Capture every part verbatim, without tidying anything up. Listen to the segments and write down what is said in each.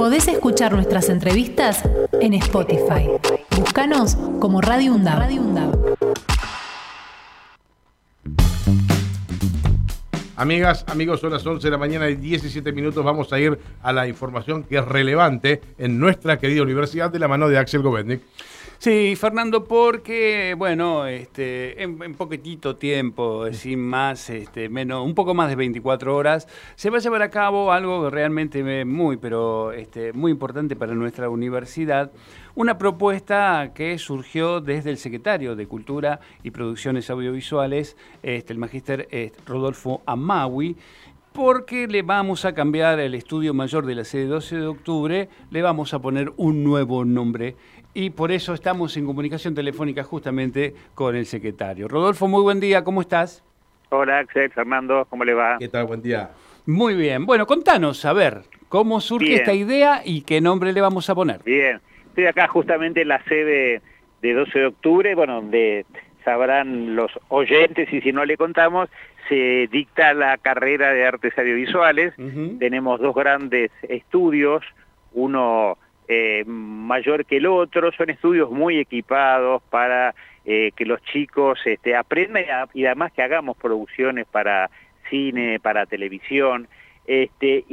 Podés escuchar nuestras entrevistas en Spotify. Búscanos como Radio UNDAB. Radio UNDAB. Amigas, amigos, son las once de la mañana y diecisiete minutos. Vamos a ir a la información que es relevante en nuestra querida universidad de la mano de Axel Govetnik. Sí, Fernando, porque, bueno, este, en, en poquitito tiempo, sin más, este, menos, un poco más de veinticuatro horas, se va a llevar a cabo algo realmente muy, pero este, muy importante para nuestra universidad. Una propuesta que surgió desde el secretario de Cultura y Producciones Audiovisuales, este, el magíster este, Rodolfo Amawi, porque le vamos a cambiar el estudio mayor de la sede doce de octubre, le vamos a poner un nuevo nombre. Y por eso estamos en comunicación telefónica justamente con el secretario. Rodolfo, muy buen día, ¿cómo estás? Hola, Axel, Fernando, ¿cómo le va? ¿Qué tal? Buen día. Muy bien. Bueno, contanos, a ver, ¿cómo surge Bien. esta idea y qué nombre le vamos a poner? Bien, estoy acá justamente en la sede de doce de octubre, bueno, donde sabrán los oyentes, y si no le contamos, se dicta la carrera de artes audiovisuales. Uh-huh. Tenemos dos grandes estudios, uno Eh, mayor que el otro, son estudios muy equipados para eh, que los chicos este, aprendan y, a, y además que hagamos producciones para cine, para televisión, este,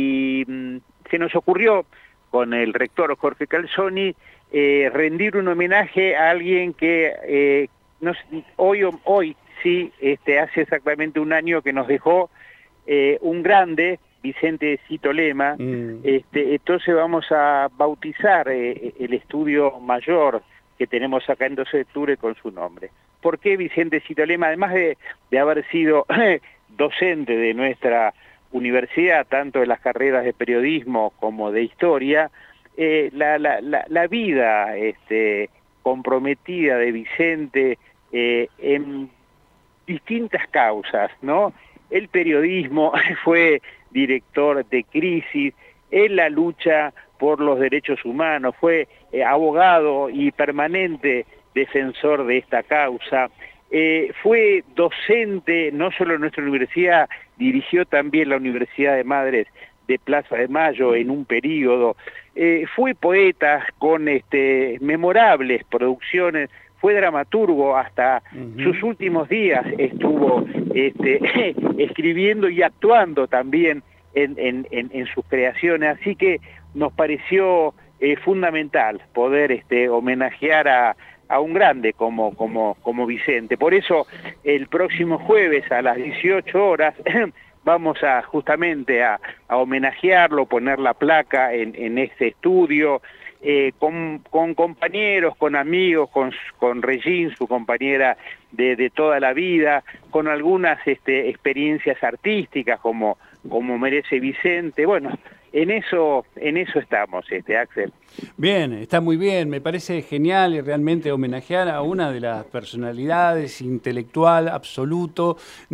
y mm, se nos ocurrió con el rector Jorge Calzoni eh, rendir un homenaje a alguien que eh, nos, hoy, hoy sí, este, hace exactamente un año que nos dejó eh, un grande, Vicente Cito Lema. Mm. este, entonces vamos a bautizar eh, el estudio mayor que tenemos acá en doce de octubre con su nombre. ¿Por qué Vicente Cito Lema? Además de, de haber sido docente de nuestra universidad, tanto en las carreras de periodismo como de historia, eh, la, la, la, la vida este, comprometida de Vicente eh, en distintas causas, ¿no? El periodismo fue director de Crisis, en la lucha por los derechos humanos, fue eh, abogado y permanente defensor de esta causa, eh, fue docente no solo en nuestra universidad, dirigió también la Universidad de Madres de Plaza de Mayo en un periodo, eh, fue poeta con este, memorables producciones, fue dramaturgo hasta uh-huh. sus últimos días, estuvo este, escribiendo y actuando también en, en, en, en sus creaciones, así que nos pareció eh, fundamental poder este, homenajear a, a un grande como, como, como Vicente. Por eso el próximo jueves a las dieciocho horas vamos a justamente a, a homenajearlo, poner la placa en, en este estudio, Eh, con, con compañeros, con amigos, con, con Regín, su compañera de, de toda la vida, con algunas este, experiencias artísticas como, como merece Vicente. Bueno, en eso, en eso estamos, este, Axel. Bien, está muy bien, me parece genial y realmente homenajear a una de las personalidades intelectual absoluto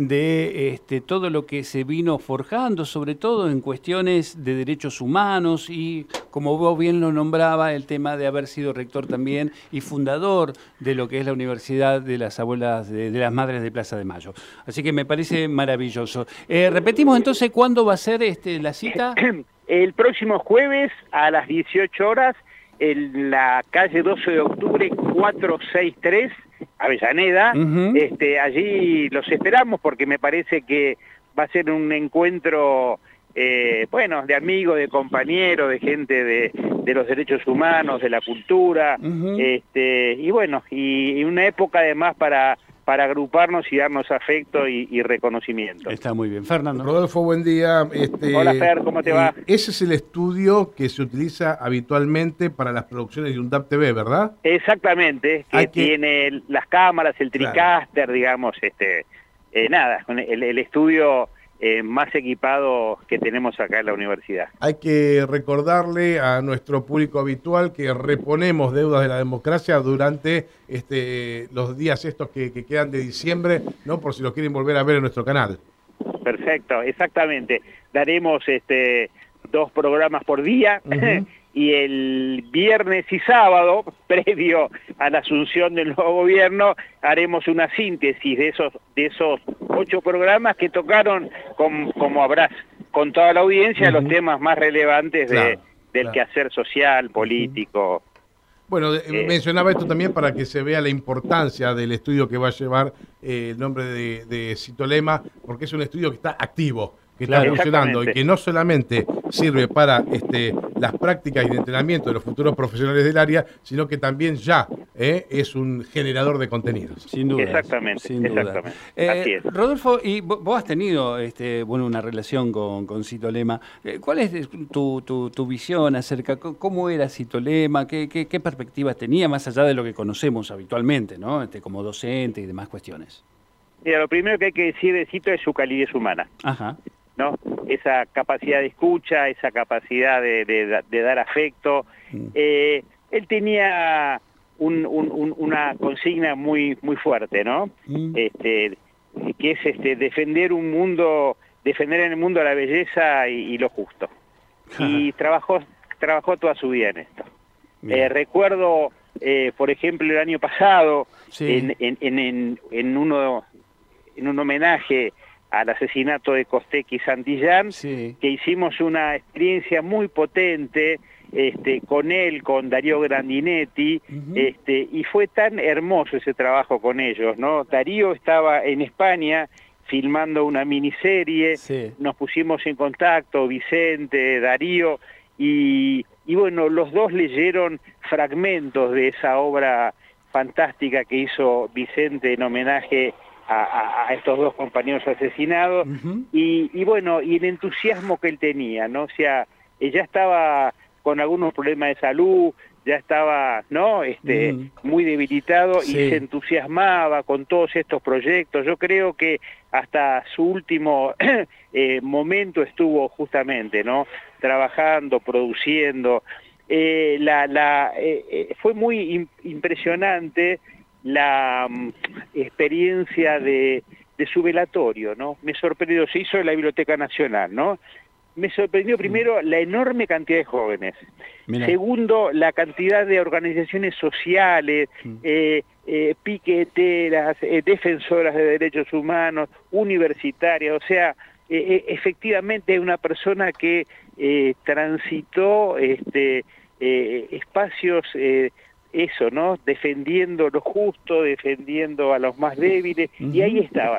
de este, todo lo que se vino forjando, sobre todo en cuestiones de derechos humanos y, como vos bien lo nombraba, el tema de haber sido rector también y fundador de lo que es la Universidad de las Abuelas, de, de las Madres de Plaza de Mayo. Así que me parece maravilloso. Eh, repetimos entonces, ¿cuándo va a ser este, la cita? El próximo jueves a las dieciocho horas en la calle doce de octubre cuatrocientos sesenta y tres, Avellaneda. Uh-huh. este, allí los esperamos porque me parece que va a ser un encuentro eh, bueno, de amigos, de compañeros, de gente de, de los derechos humanos, de la cultura, uh-huh. este, y bueno, y, y una época además para para agruparnos y darnos afecto y, y reconocimiento. Está muy bien. Fernando. Rodolfo, buen día. Este, Hola, Fer, ¿cómo te va? Eh, ese es el estudio que se utiliza habitualmente para las producciones de UNDAB T V, ¿verdad? Exactamente, que, que... tiene las cámaras, el TriCaster, claro. digamos, este, eh, nada, el, el estudio Eh, más equipado que tenemos acá en la universidad. Hay que recordarle a nuestro público habitual que reponemos deudas de la democracia durante este, los días estos que, que quedan de diciembre, ¿no? Por si lo quieren volver a ver en nuestro canal. Perfecto, exactamente. Daremos este, dos programas por día. Uh-huh. Y el viernes y sábado, previo a la asunción del nuevo gobierno, haremos una síntesis de esos de esos ocho programas que tocaron, con, como habrás con toda la audiencia, uh-huh. los temas más relevantes de, claro. del claro. quehacer social, político. Bueno, Eh, mencionaba esto también para que se vea la importancia del estudio que va a llevar eh, el nombre de, de Citolema, porque es un estudio que está activo, que Claro. está funcionando y Exactamente. que no solamente sirve para este, las prácticas y el entrenamiento de los futuros profesionales del área, sino que también ya eh, es un generador de contenidos. Sin duda. Exactamente, Sin duda. exactamente. Eh, Así es. Rodolfo, y vo- vos has tenido este, bueno, una relación con, con Citolema. Eh, ¿Cuál es tu, tu, tu visión acerca de cómo era Citolema? ¿Qué, qué, qué perspectivas tenía más allá de lo que conocemos habitualmente, ¿no? Este, como docente y demás cuestiones? Mira, lo primero que hay que decir de Cito es su calidez humana, Ajá. ¿no? Esa capacidad de escucha, esa capacidad de, de- de dar afecto. Mm. Eh, él tenía un- un- un- una consigna muy muy fuerte, ¿no? Mm. Este, que es este defender un mundo, defender en el mundo la belleza y, y lo justo. Y trabajó trabajó toda su vida en esto. Bien. Eh, recuerdo, eh, por ejemplo, el año pasado, Sí. en, en, en, en, en uno, en un homenaje al asesinato de Costec y Santillán, Sí. que hicimos una experiencia muy potente este, con él, con Darío Grandinetti, Ujú. este, y fue tan hermoso ese trabajo con ellos, ¿no? Darío estaba en España filmando una miniserie, Sí. nos pusimos en contacto, Vicente, Darío, y, y bueno, los dos leyeron fragmentos de esa obra fantástica que hizo Vicente en homenaje a, a- a estos dos compañeros asesinados, Ujú. y, y bueno, y el entusiasmo que él tenía, ¿no? O sea, ella estaba con algunos problemas de salud, ya estaba, ¿no? Este, Mm. muy debilitado Sí. y se entusiasmaba con todos estos proyectos. Yo creo que hasta su último eh, momento estuvo justamente, ¿no? Trabajando, produciendo. Eh, la, la, eh, eh, fue muy im- impresionante la mm, experiencia de, de su velatorio, ¿no? Me sorprendió, se hizo en la Biblioteca Nacional, ¿no? Me sorprendió primero la enorme cantidad de jóvenes. Mirá. Segundo, la cantidad de organizaciones sociales, Mm. eh, eh, piqueteras, eh, defensoras de derechos humanos, universitarias. O sea, eh, eh, efectivamente es una persona que eh, transitó este, eh, espacios, eh, eso, ¿no? Defendiendo lo justo, defendiendo a los más débiles, y Ujú. ahí estaban.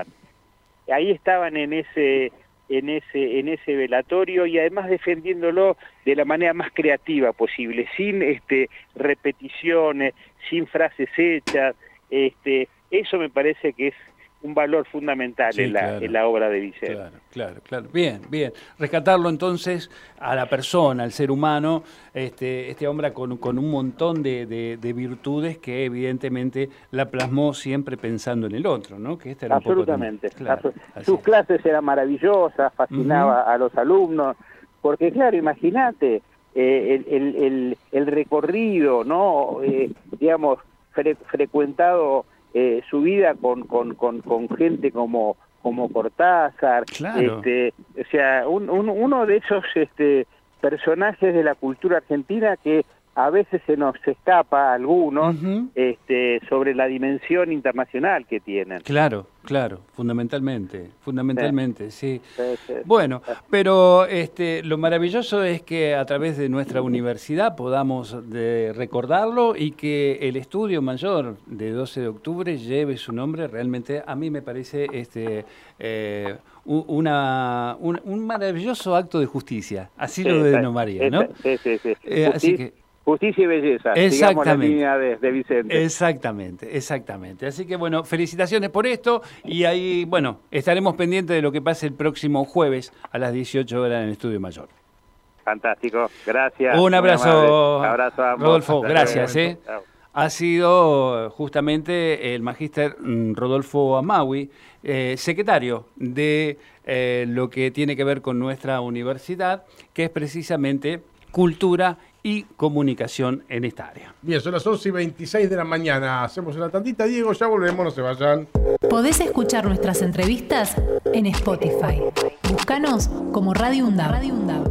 Ahí estaban en ese en ese en ese velatorio y además defendiéndolo de la manera más creativa posible, sin este repeticiones, sin frases hechas. Este, eso me parece que es un valor fundamental Sí, en la claro. en la obra de Vicente. Claro, claro, claro. Bien, bien. Rescatarlo entonces a la persona, al ser humano, este, este hombre con, con un montón de, de- de virtudes que evidentemente la plasmó siempre pensando en el otro, ¿no? Que este era un poco Absolutamente. también- Claro, Absol- así Sus es. clases eran maravillosas, fascinaba a los alumnos, porque claro, imagínate eh, el, el, el, el recorrido, ¿no? Eh, digamos, fre- frecuentado eh, su vida con, con, con, con gente como como Cortázar, Claro. este, o sea, un, un- uno de esos este, personajes de la cultura argentina que a veces se nos escapa a algunos, Ujú. este, sobre la dimensión internacional que tienen. Claro, claro, fundamentalmente, fundamentalmente, sí. Sí, sí. Bueno, pero este, lo maravilloso es que a través de nuestra universidad podamos de recordarlo y que el estudio mayor de doce de octubre lleve su nombre. Realmente a mí me parece este, eh, u- una, un, un maravilloso acto de justicia, así lo Sí, denominaría, ¿no? Sí, sí, sí. Eh, así Justi- que- Justicia y belleza, digamos la Exactamente. línea de, de Vicente. Exactamente, exactamente. Así que bueno, felicitaciones por esto y ahí, bueno, estaremos pendientes de lo que pase el próximo jueves a las dieciocho horas en el Estudio Mayor. Fantástico, gracias. Un muy abrazo, amable. Abrazo a ambos. Rodolfo, Hasta gracias. luego. ¿eh? Chao. Ha sido justamente el magíster mm, Rodolfo Amaui, eh, secretario de eh, lo que tiene que ver con nuestra universidad, que es precisamente cultura y comunicación en esta área. Bien, son las once y veintiséis de la mañana. Hacemos una tantita, Diego, ya volvemos, no se vayan. Podés escuchar nuestras entrevistas en Spotify. Búscanos como Radio UNDAB.